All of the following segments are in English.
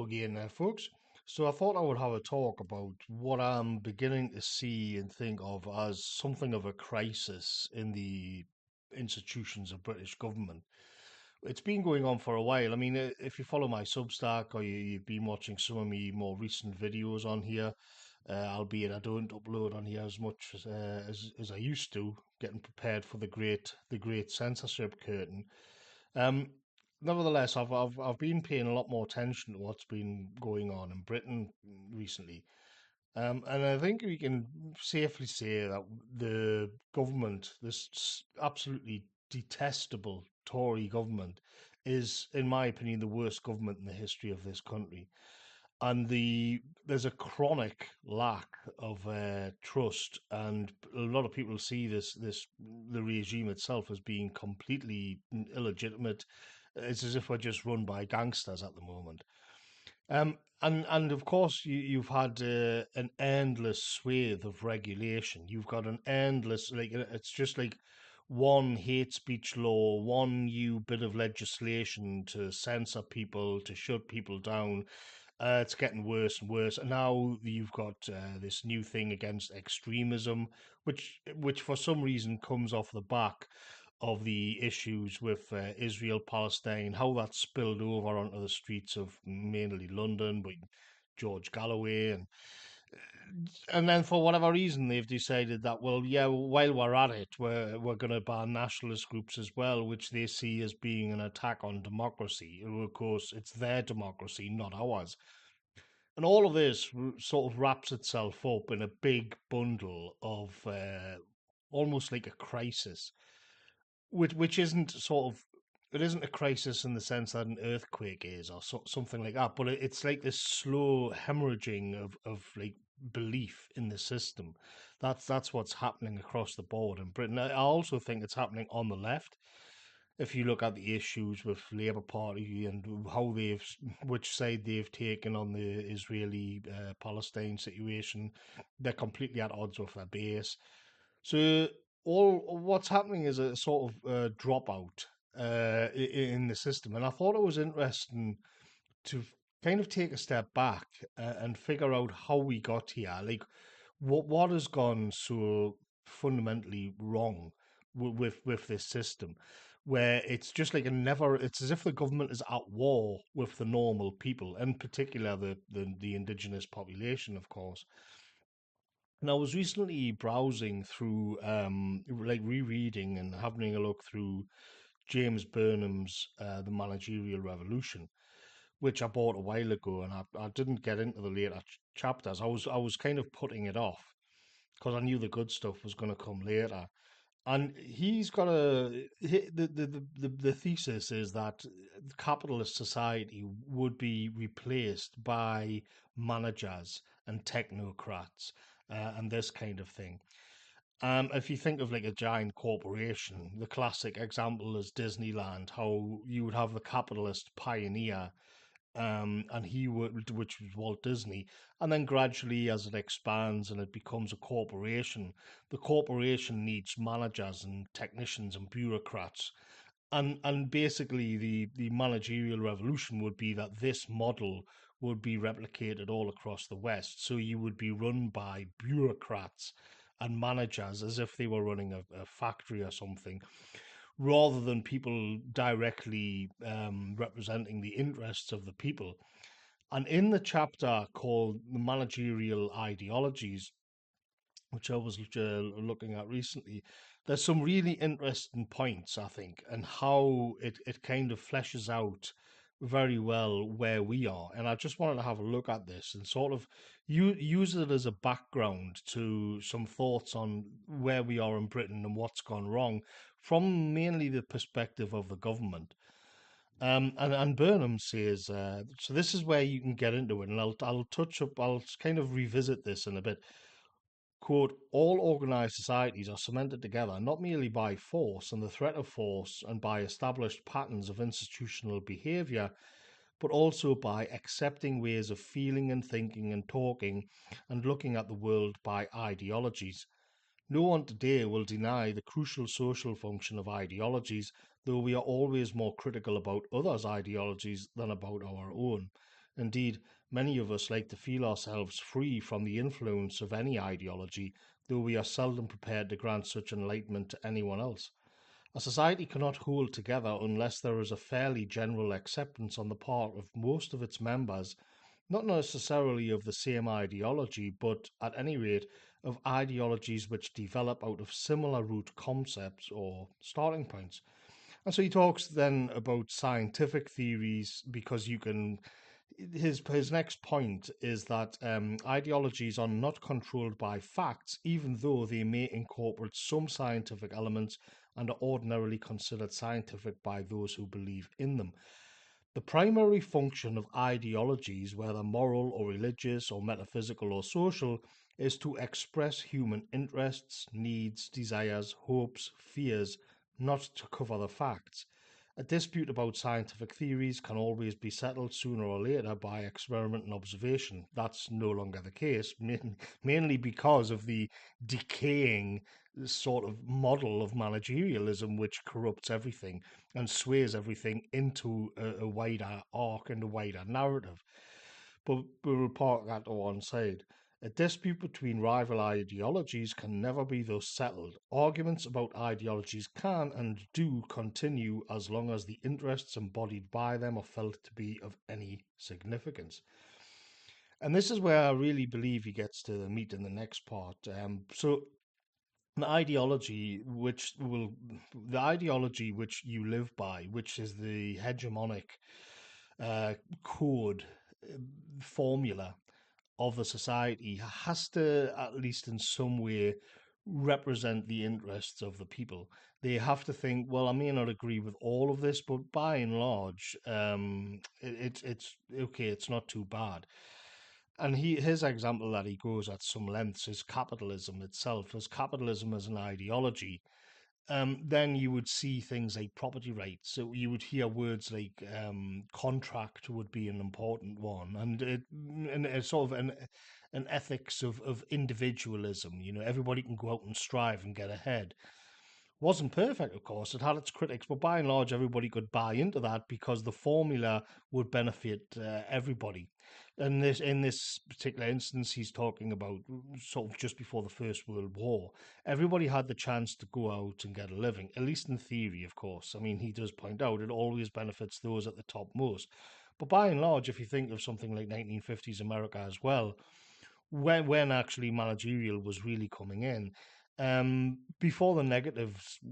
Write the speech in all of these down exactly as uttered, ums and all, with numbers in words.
again there, folks. So I thought I would have a talk about what I'm beginning to see and think of as something of a crisis in the institutions of British government. It's been going on for a while. I mean, uh, if you follow my Substack or you, you've been watching some of my more recent videos on here, uh, albeit I don't upload on here as much as, uh, as as I used to, getting prepared for the great the great censorship curtain. Um, Nevertheless, I've, I've I've been paying a lot more attention to what's been going on in Britain recently, um, and I think we can safely say that the government, this s- absolutely detestable Tory government, is, in my opinion, the worst government in the history of this country. And the there's a chronic lack of uh, trust, and a lot of people see this this the regime itself as being completely illegitimate. It's as if we're just run by gangsters at the moment. Um, and and of course you, you've had uh, an endless swathe of regulation. You've got an endless, like, uh, it's just like one hate speech law, one new bit of legislation to censor people, to shut people down. Uh, it's getting worse and worse. And now you've got uh, this new thing against extremism, which which for some reason comes off the back of the issues with uh, Israel Palestine, how that spilled over onto the streets of mainly London with George Galloway, and and then for whatever reason they've decided that, well, yeah, while we're at it, we're we're going to ban nationalist groups as well, which they see as being an attack on democracy. And of course, it's their democracy, not ours. And all of this r- sort of wraps itself up in a big bundle of uh, almost like a crisis, which which isn't sort of, it isn't a crisis in the sense that an earthquake is or so, something like that, but it, it's like this slow hemorrhaging of of like belief in the system. That's that's what's happening across the board in Britain. I I also think it's happening on the left. If you look at the issues with Labour Party and how they've, which side they've taken on the Israeli uh, Palestine situation, they're completely at odds with their base. So all what's happening is a sort of uh, dropout uh, i- in the system, and I thought it was interesting to kind of take a step back uh, and figure out how we got here. Like, what what has gone so fundamentally wrong with with, with this system, where it's just like a never. It's as if the government is at war with the normal people, in particular the the, the indigenous population, of course. And I was recently browsing through, um, like rereading and having a look through James Burnham's uh, The Managerial Revolution, which I bought a while ago, and I, I didn't get into the later ch- chapters. I was I was kind of putting it off because I knew the good stuff was going to come later. And he's got a he- the, the the the the thesis is that capitalist society would be replaced by managers and technocrats uh, and this kind of thing. Um, if you think of like a giant corporation, the classic example is Disneyland, how you would have the capitalist pioneer, um, and he would, which was Walt Disney, and then gradually as it expands and it becomes a corporation, the corporation needs managers and technicians and bureaucrats, and and basically the the managerial revolution would be that this model would be replicated all across the West. So you would be run by bureaucrats and managers as if they were running a, a factory or something, rather than people directly um, representing the interests of the people. And in the chapter called The Managerial Ideologies, which I was uh, looking at recently, there's some really interesting points, I think, and how it, it kind of fleshes out very well where we are. And I just wanted to have a look at this and sort of u- use it as a background to some thoughts on where we are in Britain and what's gone wrong from mainly the perspective of the government. Um, and, and Burnham says, uh, so this is where you can get into it, and I'll, I'll touch up, I'll kind of revisit this in a bit. Quote, all organized societies are cemented together not merely by force and the threat of force and by established patterns of institutional behavior, but also by accepting ways of feeling and thinking and talking and looking at the world by ideologies. No one today will deny the crucial social function of ideologies, though we are always more critical about others' ideologies than about our own. Indeed, many of us like to feel ourselves free from the influence of any ideology, though we are seldom prepared to grant such enlightenment to anyone else. A society cannot hold together unless there is a fairly general acceptance on the part of most of its members, not necessarily of the same ideology, but at any rate of ideologies which develop out of similar root concepts or starting points. And so he talks then about scientific theories because you can. His his next point is that um, ideologies are not controlled by facts, even though they may incorporate some scientific elements and are ordinarily considered scientific by those who believe in them. The primary function of ideologies, whether moral or religious or metaphysical or social, is to express human interests, needs, desires, hopes, fears, not to cover the facts. A dispute about scientific theories can always be settled sooner or later by experiment and observation. That's no longer the case, main, mainly because of the decaying sort of model of managerialism which corrupts everything and sways everything into a, a wider arc and a wider narrative. But we'll park that to one side. A dispute between rival ideologies can never be thus settled. Arguments about ideologies can and do continue as long as the interests embodied by them are felt to be of any significance. And this is where I really believe he gets to the meat in the next part. Um, so an ideology which will the ideology which you live by, which is the hegemonic uh, code uh, formula of the society, has to, at least in some way, represent the interests of the people. They have to think, well, I may not agree with all of this, but by and large, um, it, it's it's okay. It's not too bad. And he his example that he goes at some lengths is capitalism itself. As capitalism as an ideology, um, then you would see things like property rights. So you would hear words like um, contract would be an important one, and it, and a sort of an an ethics of, of individualism. You know, everybody can go out and strive and get ahead. Wasn't perfect, of course. It had its critics, but by and large, everybody could buy into that because the formula would benefit uh, everybody. And this, in this particular instance, he's talking about sort of just before the First World War. Everybody had the chance to go out and get a living, at least in theory, of course. I mean, he does point out it always benefits those at the top most. But by and large, if you think of something like nineteen fifties America as well, when when actually managerial was really coming in, um, before the negative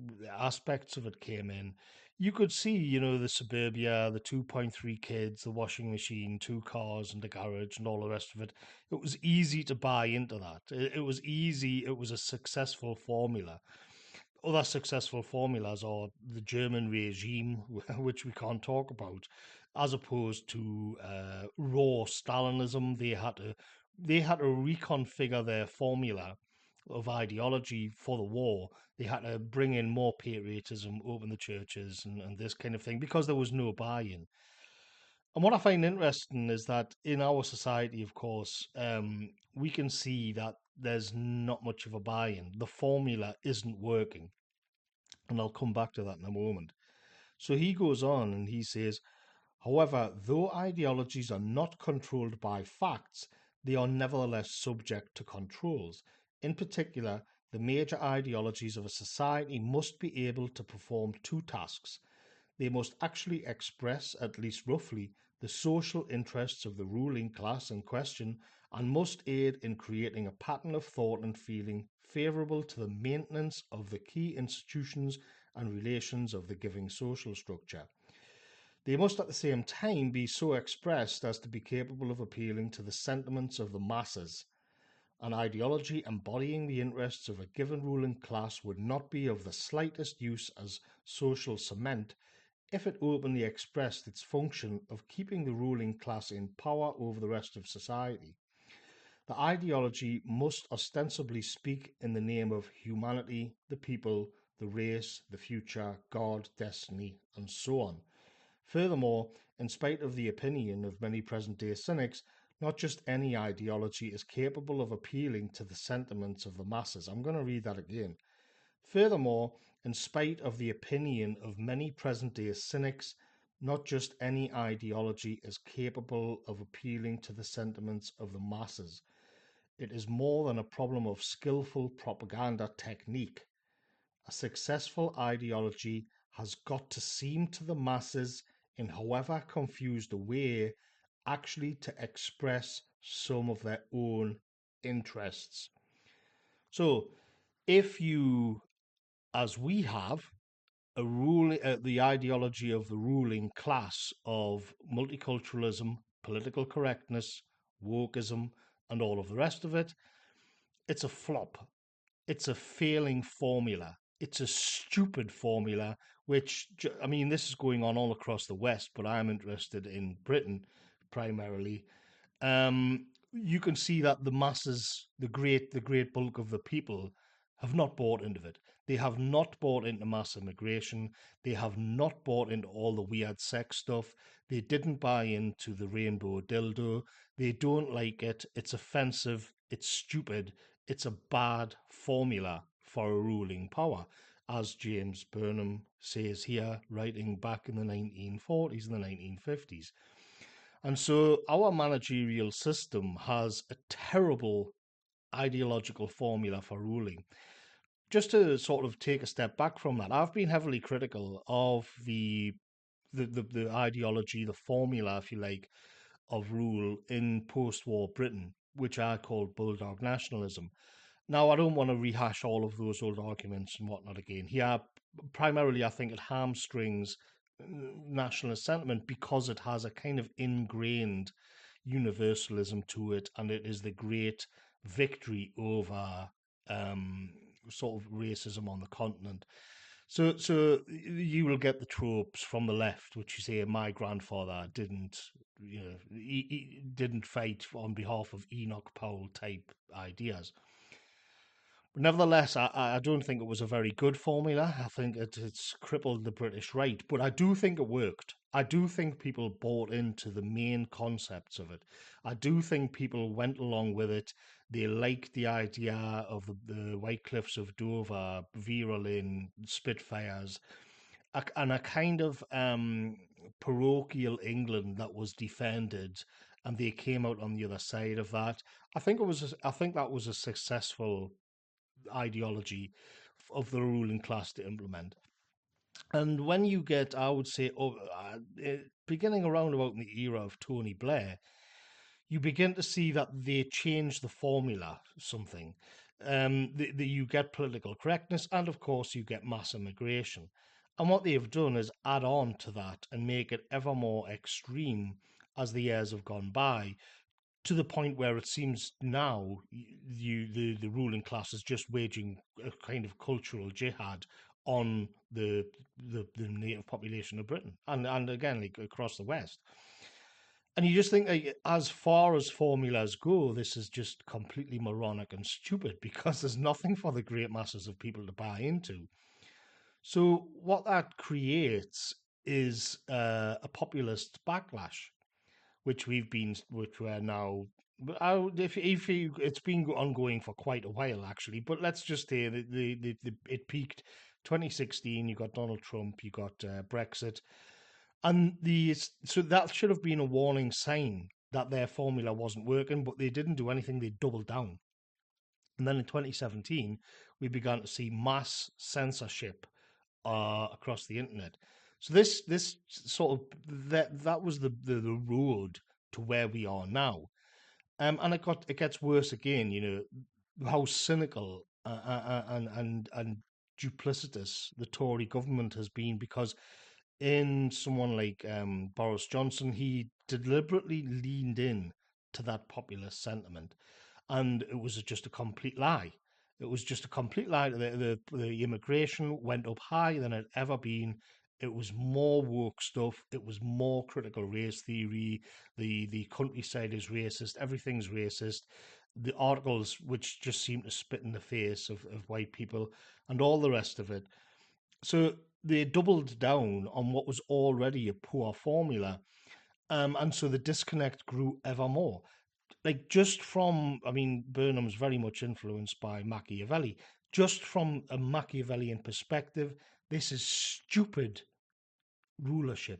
aspects of it came in, you could see, you know, the suburbia, the two point three kids, the washing machine, two cars, and the garage, and all the rest of it. It was easy to buy into that. It, it was easy. It was a successful formula. Other successful formulas are the German regime, which we can't talk about, as opposed to uh, raw Stalinism. They had to they had to reconfigure their formula of ideology for the war. They had to bring in more patriotism, open the churches, and, and this kind of thing because there was no buy-in. And what I find interesting is that in our society, of course, um, we can see that there's not much of a buy-in. The formula isn't working. And I'll come back to that in a moment. So he goes on and he says, however, though ideologies are not controlled by facts, they are nevertheless subject to controls. In particular, the major ideologies of a society must be able to perform two tasks. They must actually express, at least roughly, the social interests of the ruling class in question and must aid in creating a pattern of thought and feeling favourable to the maintenance of the key institutions and relations of the giving social structure. They must at the same time be so expressed as to be capable of appealing to the sentiments of the masses. An ideology embodying the interests of a given ruling class would not be of the slightest use as social cement if it openly expressed its function of keeping the ruling class in power over the rest of society. The ideology must ostensibly speak in the name of humanity, the people, the race, the future, God, destiny, and so on. Furthermore, in spite of the opinion of many present-day cynics, not just any ideology is capable of appealing to the sentiments of the masses. I'm going to read that again. Furthermore, in spite of the opinion of many present-day cynics, Not just any ideology is capable of appealing to the sentiments of the masses. It is more than a problem of skillful propaganda technique. A successful ideology has got to seem to the masses, in however confused a way, actually to express some of their own interests. So, if you, as we have, a rule, uh, the ideology of the ruling class of multiculturalism, political correctness, wokeism, and all of the rest of it, it's a flop. It's a failing formula. It's a stupid formula, which, I mean, this is going on all across the West, but I'm interested in Britain primarily. Um, you can see that the masses, the great, the great bulk of the people, have not bought into it. They have not bought into mass immigration. They have not bought into all the weird sex stuff. They didn't buy into the rainbow dildo. They don't like it. It's offensive. It's stupid. It's a bad formula for a ruling power, as James Burnham says here, writing back in the nineteen forties and the nineteen fifties. And so our managerial system has a terrible ideological formula for ruling. Just to sort of take a step back from that, I've been heavily critical of the the, the, the ideology, the formula, if you like, of rule in post-war Britain, which I call bulldog nationalism. Now, I don't want to rehash all of those old arguments and whatnot again. Here, primarily, I think it hamstrings nationalist sentiment because it has a kind of ingrained universalism to it, and it is the great victory over um, sort of racism on the continent. So, so you will get the tropes from the left, which you say my grandfather didn't, you know, he, he didn't fight on behalf of Enoch Powell type ideas. But nevertheless, I, I don't think it was a very good formula. I think it, it's crippled the British right, but I do think it worked. I do think people bought into the main concepts of it. I do think people went along with it. They liked the idea of the, the White Cliffs of Dover, Vera Lynn, Spitfires, a, and a kind of um, parochial England that was defended, and they came out on the other side of that. I think it was. A, I think that was a successful ideology of the ruling class to implement. And when you get, I would say, oh, uh, beginning around about in the era of Tony Blair, you begin to see that they change the formula something. Um, the, the, you get political correctness, and of course, you get mass immigration. And what they've done is add on to that and make it ever more extreme as the years have gone by, to the point where it seems now you the, the ruling class is just waging a kind of cultural jihad on the the, the native population of Britain and and again like across the West. And you just think, like, as far as formulas go, this is just completely moronic and stupid because there's nothing for the great masses of people to buy into. So what that creates is uh, a populist backlash, which we've been, which we're now. But I, if if you, it's been ongoing for quite a while actually. But let's just say that the, the, the it peaked twenty sixteen. You got Donald Trump, you got uh, Brexit, and the so that should have been a warning sign that their formula wasn't working. But they didn't do anything. They doubled down, and then in twenty seventeen we began to see mass censorship uh, across the internet. So this this sort of that that was the, the the road to where we are now, um, and it got it gets worse again. You know how cynical uh, uh, and and and duplicitous the Tory government has been, because in someone like um, Boris Johnson, he deliberately leaned in to that populist sentiment, and it was just a complete lie. It was just a complete lie. The, the, the immigration went up higher than it ever been. It was more woke stuff. It was more critical race theory. The the countryside is racist. Everything's racist. The articles which just seem to spit in the face of, of white people and all the rest of it. So they doubled down on what was already a poor formula. Um, and so the disconnect grew ever more. Like, just from, I mean, Burnham's very much influenced by Machiavelli. Just from a Machiavellian perspective, this is stupid rulership.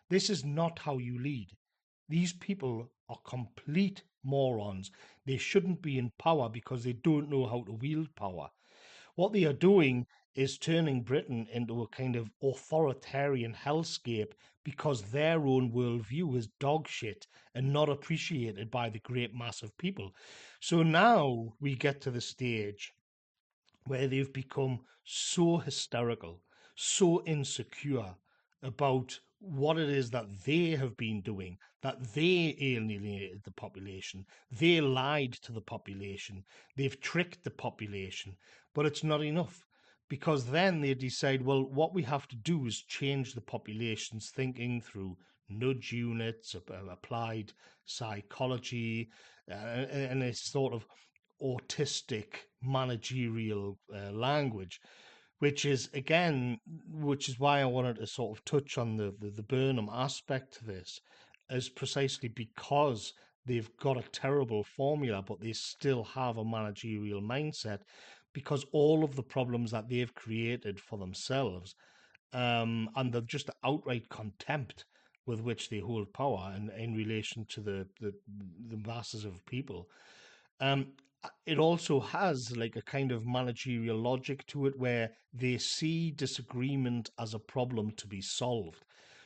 This is not how you lead. These people are complete morons. They shouldn't be in power because they don't know how to wield power. What they are doing is turning Britain into a kind of authoritarian hellscape because their own worldview is dog shit and not appreciated by the great mass of people. So now we get to the stage where they've become so hysterical, so insecure about what it is that they have been doing, that they alienated the population, they lied to the population, they've tricked the population, but it's not enough. Because then they decide, well, what we have to do is change the population's thinking through nudge units, applied psychology, uh, and a sort of autistic managerial uh, language, which is again, which is why I wanted to sort of touch on the, the the Burnham aspect to this, is precisely because they've got a terrible formula, but they still have a managerial mindset, because all of the problems that they've created for themselves, um, and the just the outright contempt with which they hold power in, in relation to the, the the masses of people, um, it also has like a kind of managerial logic to it where they see disagreement as a problem to be solved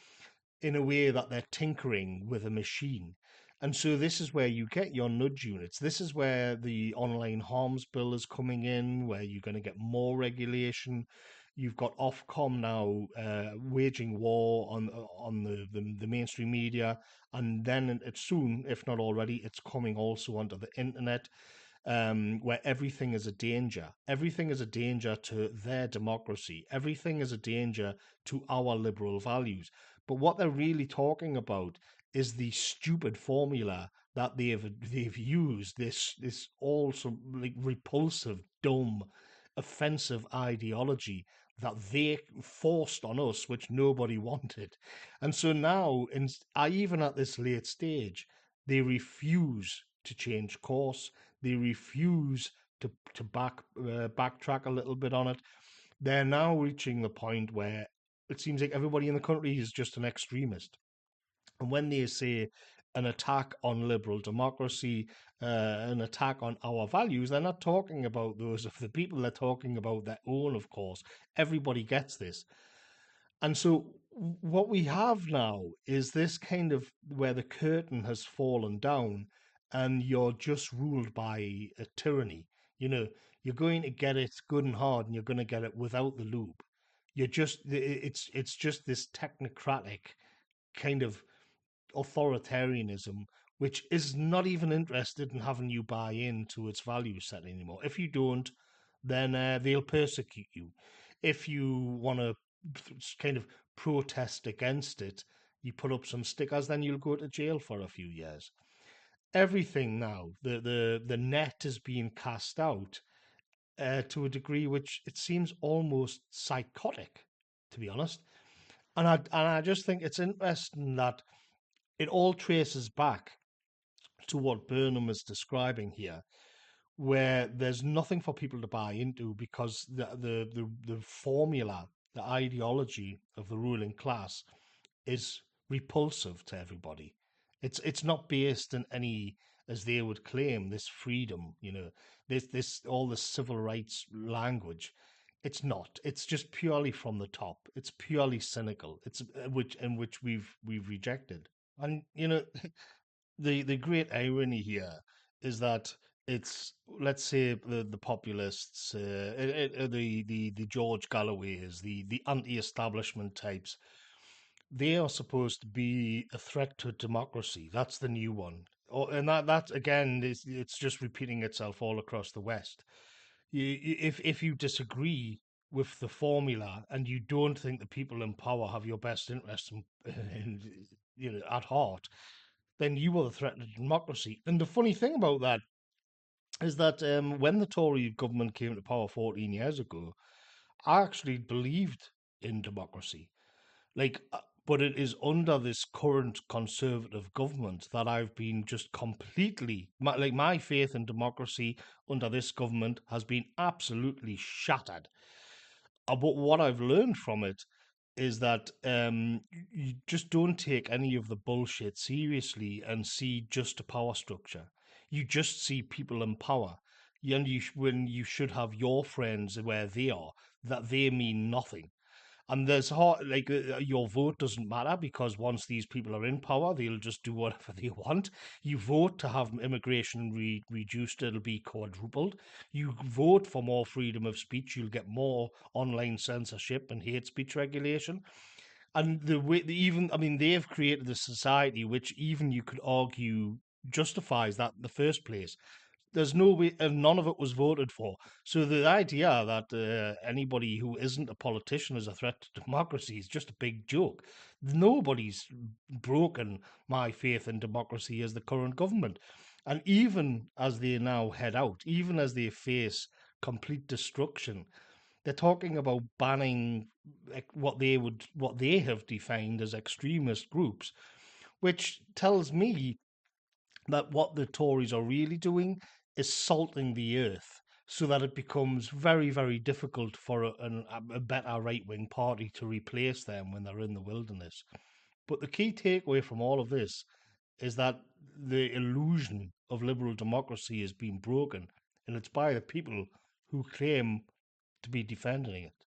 in a way that they're tinkering with a machine. And so this is where you get your nudge units. This is where the online harms bill is coming in, where you're going to get more regulation. You've got Ofcom now uh, waging war on on the, the, the mainstream media, and then it's soon, if not already, it's coming also onto the internet, um, where everything is a danger. Everything is a danger to their democracy. Everything is a danger to our liberal values. But what they're really talking about is the stupid formula that they've they've used. This this also like repulsive, dumb, offensive ideology that they forced on us, which nobody wanted. And so now, in, even at this late stage, they refuse to change course. They refuse to to back uh, backtrack a little bit on it. They're now reaching the point where it seems like everybody in the country is just an extremist. And when they say an attack on liberal democracy, uh, an attack on our values, they're not talking about those of the people. They're talking about their own, of course. Everybody gets this. And so what we have now is this kind of where the curtain has fallen down and you're just ruled by a tyranny. You know, you're going to get it good and hard and you're going to get it without the lube. You're just, it's, it's just this technocratic kind of authoritarianism, which is not even interested in having you buy into its value set anymore. If you don't, then uh, they'll persecute you. If you want to kind of protest against it, you put up some stickers, then you'll go to jail for a few years. Everything now, the the the net is being cast out uh, to a degree which it seems almost psychotic, to be honest. And I and I just think it's interesting that it all traces back to what Burnham is describing here, where there's nothing for people to buy into because the the the, the formula, the ideology of the ruling class is repulsive to everybody. It's it's not based in any, as they would claim, this freedom, you know, this this all this civil rights language. It's not. It's just purely from the top. It's purely cynical. It's uh, which in which we've we've rejected. And you know, the the great irony here is that it's, let's say, the the populists, uh, it, it, the the the George Galloways, the the anti-establishment types. They are supposed to be a threat to democracy. That's the new one. Oh, and that that again is, it's just repeating itself all across the West. You, you- if if you disagree with the formula and you don't think the people in power have your best interests in, in, you know, at heart, then you are the threat to democracy. And the funny thing about that is that um, when the Tory government came to power fourteen years ago, I actually believed in democracy. Like, uh, but it is under this current conservative government that I've been just completely, my, like, my faith in democracy under this government has been absolutely shattered. Uh, But what I've learned from it is that um, you just don't take any of the bullshit seriously and see just a power structure. You just see people in power. And you, when you should have your friends where they are, that they mean nothing. And there's hard, like uh, your vote doesn't matter because once these people are in power, they'll just do whatever they want. You vote to have immigration re- reduced, it'll be quadrupled. You vote for more freedom of speech, you'll get more online censorship and hate speech regulation. And the way, the even, I mean, they've created a society which even you could argue justifies that in the first place. There's no way, and none of it was voted for. So the idea that uh, anybody who isn't a politician is a threat to democracy is just a big joke. Nobody's broken my faith in democracy as the current government. And even as they now head out, even as they face complete destruction, they're talking about banning like, what they would what they have defined as extremist groups, which tells me that what the Tories are really doing is salting the earth so that it becomes very, very difficult for a, an, a better right wing party to replace them when they're in the wilderness. But the key takeaway from all of this is that the illusion of liberal democracy has been broken, and it's by the people who claim to be defending it.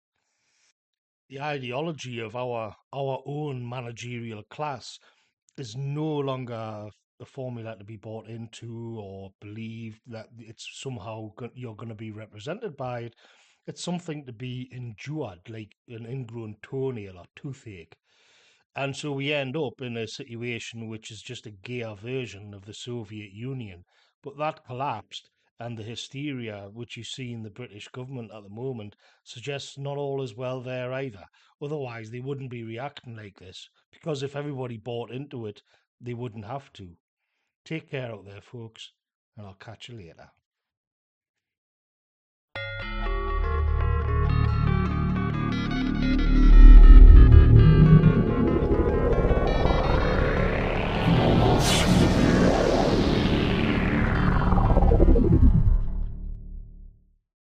The ideology of our our own managerial class is no longer a formula to be bought into or believed that it's somehow go- you're going to be represented by it. It's something to be endured, like an ingrown toenail or toothache. And so we end up in a situation which is just a gayer version of the Soviet Union. But that collapsed, and the hysteria which you see in the British government at the moment suggests not all is well there either. Otherwise, they wouldn't be reacting like this, because if everybody bought into it, they wouldn't have to. Take care out there, folks, and I'll catch you later.